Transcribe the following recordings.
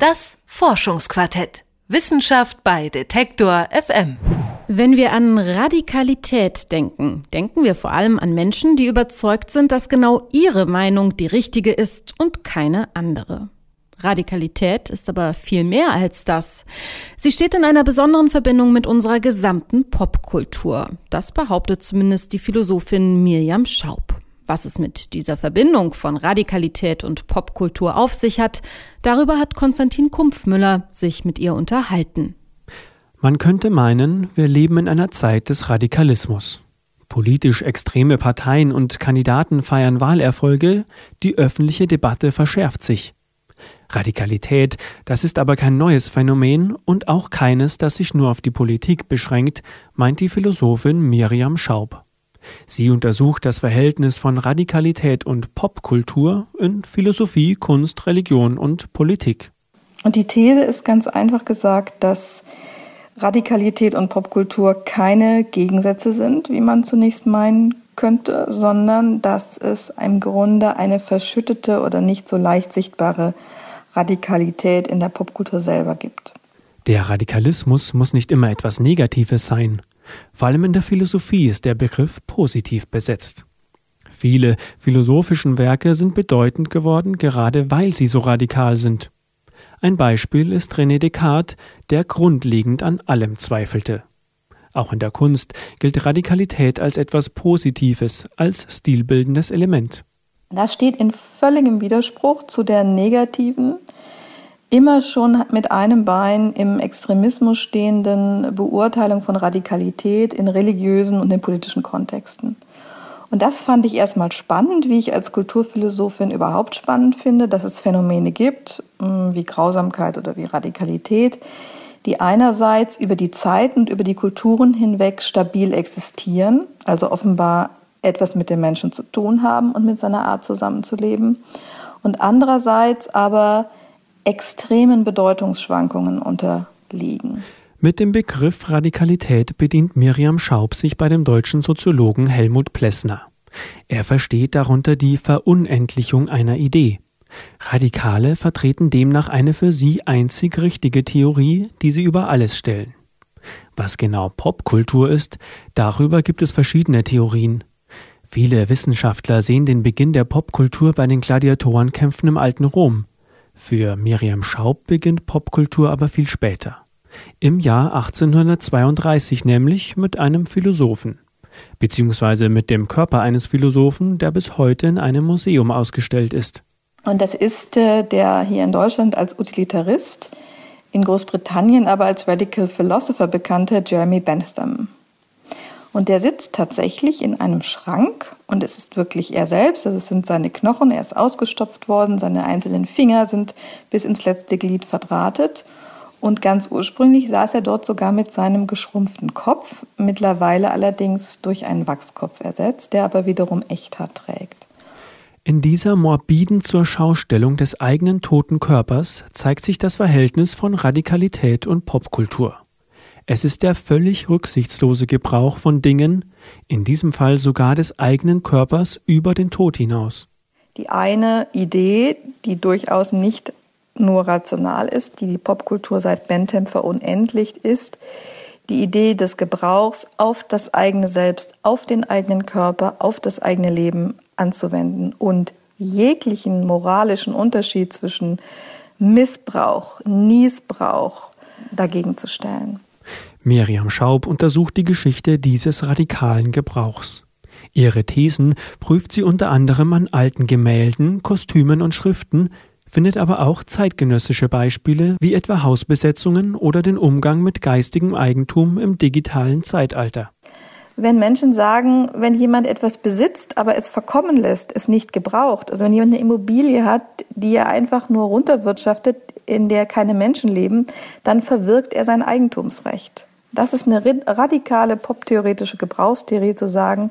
Das Forschungsquartett. Wissenschaft bei Detektor FM. Wenn wir an Radikalität denken, denken wir vor allem an Menschen, die überzeugt sind, dass genau ihre Meinung die richtige ist und keine andere. Radikalität ist aber viel mehr als das. Sie steht in einer besonderen Verbindung mit unserer gesamten Popkultur. Das behauptet zumindest die Philosophin Mirjam Schaub. Was es mit dieser Verbindung von Radikalität und Popkultur auf sich hat, darüber hat Konstantin Kumpfmüller sich mit ihr unterhalten. Man könnte meinen, wir leben in einer Zeit des Radikalismus. Politisch extreme Parteien und Kandidaten feiern Wahlerfolge, die öffentliche Debatte verschärft sich. Radikalität, das ist aber kein neues Phänomen und auch keines, das sich nur auf die Politik beschränkt, meint die Philosophin Mirjam Schaub. Sie untersucht das Verhältnis von Radikalität und Popkultur in Philosophie, Kunst, Religion und Politik. Und die These ist ganz einfach gesagt, dass Radikalität und Popkultur keine Gegensätze sind, wie man zunächst meinen könnte, sondern dass es im Grunde eine verschüttete oder nicht so leicht sichtbare Radikalität in der Popkultur selber gibt. Der Radikalismus muss nicht immer etwas Negatives sein. Vor allem in der Philosophie ist der Begriff positiv besetzt. Viele philosophischen Werke sind bedeutend geworden, gerade weil sie so radikal sind. Ein Beispiel ist René Descartes, der grundlegend an allem zweifelte. Auch in der Kunst gilt Radikalität als etwas Positives, als stilbildendes Element. Das steht in völligem Widerspruch zu der negativen, immer schon mit einem Bein im Extremismus stehenden Beurteilung von Radikalität in religiösen und in politischen Kontexten. Und das fand ich erstmal spannend, wie ich als Kulturphilosophin überhaupt spannend finde, dass es Phänomene gibt, wie Grausamkeit oder wie Radikalität, die einerseits über die Zeit und über die Kulturen hinweg stabil existieren, also offenbar etwas mit dem Menschen zu tun haben und mit seiner Art zusammenzuleben, und andererseits aber extremen Bedeutungsschwankungen unterliegen. Mit dem Begriff Radikalität bedient Mirjam Schaub sich bei dem deutschen Soziologen Helmut Plessner. Er versteht darunter die Verunendlichung einer Idee. Radikale vertreten demnach eine für sie einzig richtige Theorie, die sie über alles stellen. Was genau Popkultur ist, darüber gibt es verschiedene Theorien. Viele Wissenschaftler sehen den Beginn der Popkultur bei den Gladiatorenkämpfen im alten Rom. Für Mirjam Schaub beginnt Popkultur aber viel später. Im Jahr 1832 nämlich mit einem Philosophen. Beziehungsweise mit dem Körper eines Philosophen, der bis heute in einem Museum ausgestellt ist. Und das ist der hier in Deutschland als Utilitarist, in Großbritannien aber als Radical Philosopher bekannte Jeremy Bentham. Und der sitzt tatsächlich in einem Schrank und es ist wirklich er selbst, also es sind seine Knochen, er ist ausgestopft worden, seine einzelnen Finger sind bis ins letzte Glied verdrahtet. Und ganz ursprünglich saß er dort sogar mit seinem geschrumpften Kopf, mittlerweile allerdings durch einen Wachskopf ersetzt, der aber wiederum Echthaar trägt. In dieser morbiden Zurschaustellung des eigenen toten Körpers zeigt sich das Verhältnis von Radikalität und Popkultur. Es ist der völlig rücksichtslose Gebrauch von Dingen, in diesem Fall sogar des eigenen Körpers, über den Tod hinaus. Die eine Idee, die durchaus nicht nur rational ist, die Popkultur seit Bentham verunendlicht, ist die Idee des Gebrauchs auf das eigene Selbst, auf den eigenen Körper, auf das eigene Leben anzuwenden und jeglichen moralischen Unterschied zwischen Missbrauch, Niesbrauch dagegen zu stellen. Mirjam Schaub untersucht die Geschichte dieses radikalen Gebrauchs. Ihre Thesen prüft sie unter anderem an alten Gemälden, Kostümen und Schriften, findet aber auch zeitgenössische Beispiele wie etwa Hausbesetzungen oder den Umgang mit geistigem Eigentum im digitalen Zeitalter. Wenn Menschen sagen, wenn jemand etwas besitzt, aber es verkommen lässt, es nicht gebraucht, also wenn jemand eine Immobilie hat, die er einfach nur runterwirtschaftet, in der keine Menschen leben, dann verwirkt er sein Eigentumsrecht. Das ist eine radikale poptheoretische Gebrauchstheorie, zu sagen,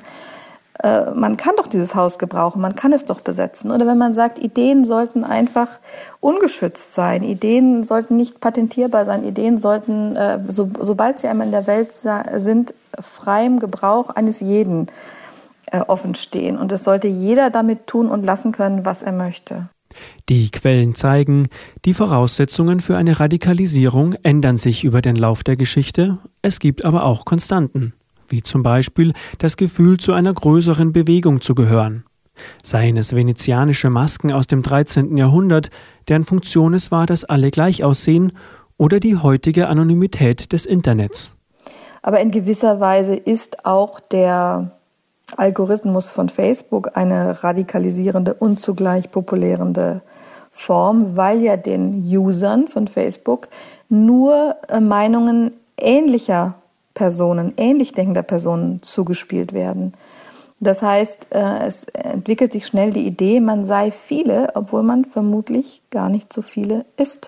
man kann doch dieses Haus gebrauchen, man kann es doch besetzen. Oder wenn man sagt, Ideen sollten einfach ungeschützt sein, Ideen sollten nicht patentierbar sein, Ideen sollten, sobald sie einmal in der Welt sind, freiem Gebrauch eines jeden offen stehen. Und es sollte jeder damit tun und lassen können, was er möchte. Die Quellen zeigen, die Voraussetzungen für eine Radikalisierung ändern sich über den Lauf der Geschichte, es gibt aber auch Konstanten, wie zum Beispiel das Gefühl, zu einer größeren Bewegung zu gehören. Seien es venezianische Masken aus dem 13. Jahrhundert, deren Funktion es war, dass alle gleich aussehen, oder die heutige Anonymität des Internets. Aber in gewisser Weise ist auch der Algorithmus von Facebook eine radikalisierende und zugleich populärende Form, weil ja den Usern von Facebook nur Meinungen ähnlicher Personen, ähnlich denkender Personen zugespielt werden. Das heißt, es entwickelt sich schnell die Idee, man sei viele, obwohl man vermutlich gar nicht so viele ist.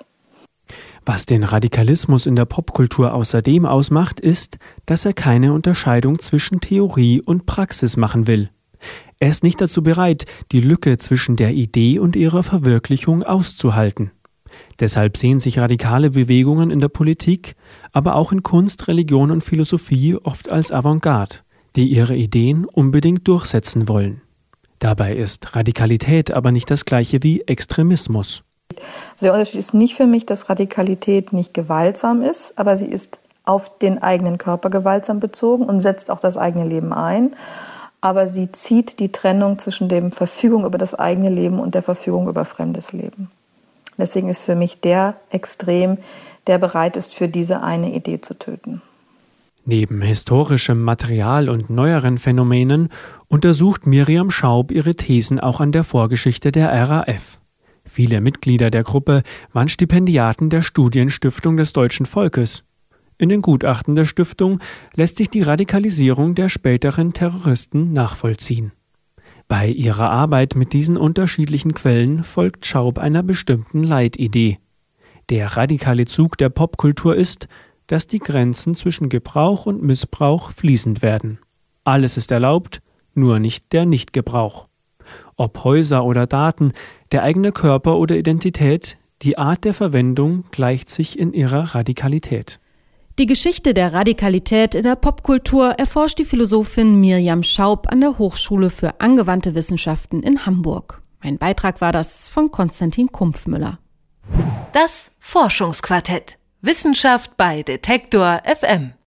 Was den Radikalismus in der Popkultur außerdem ausmacht, ist, dass er keine Unterscheidung zwischen Theorie und Praxis machen will. Er ist nicht dazu bereit, die Lücke zwischen der Idee und ihrer Verwirklichung auszuhalten. Deshalb sehen sich radikale Bewegungen in der Politik, aber auch in Kunst, Religion und Philosophie oft als Avantgarde, die ihre Ideen unbedingt durchsetzen wollen. Dabei ist Radikalität aber nicht das gleiche wie Extremismus. Also der Unterschied ist nicht für mich, dass Radikalität nicht gewaltsam ist, aber sie ist auf den eigenen Körper gewaltsam bezogen und setzt auch das eigene Leben ein. Aber sie zieht die Trennung zwischen der Verfügung über das eigene Leben und der Verfügung über fremdes Leben. Deswegen ist für mich der extrem, der bereit ist, für diese eine Idee zu töten. Neben historischem Material und neueren Phänomenen untersucht Miriam Schaub ihre Thesen auch an der Vorgeschichte der RAF. Viele Mitglieder der Gruppe waren Stipendiaten der Studienstiftung des deutschen Volkes. In den Gutachten der Stiftung lässt sich die Radikalisierung der späteren Terroristen nachvollziehen. Bei ihrer Arbeit mit diesen unterschiedlichen Quellen folgt Schaub einer bestimmten Leitidee. Der radikale Zug der Popkultur ist, dass die Grenzen zwischen Gebrauch und Missbrauch fließend werden. Alles ist erlaubt, nur nicht der Nichtgebrauch. Ob Häuser oder Daten, der eigene Körper oder Identität, die Art der Verwendung gleicht sich in ihrer Radikalität. Die Geschichte der Radikalität in der Popkultur erforscht die Philosophin Miriam Schaub an der Hochschule für angewandte Wissenschaften in Hamburg. Ein Beitrag war das von Konstantin Kumpfmüller. Das Forschungsquartett. Wissenschaft bei Detektor FM.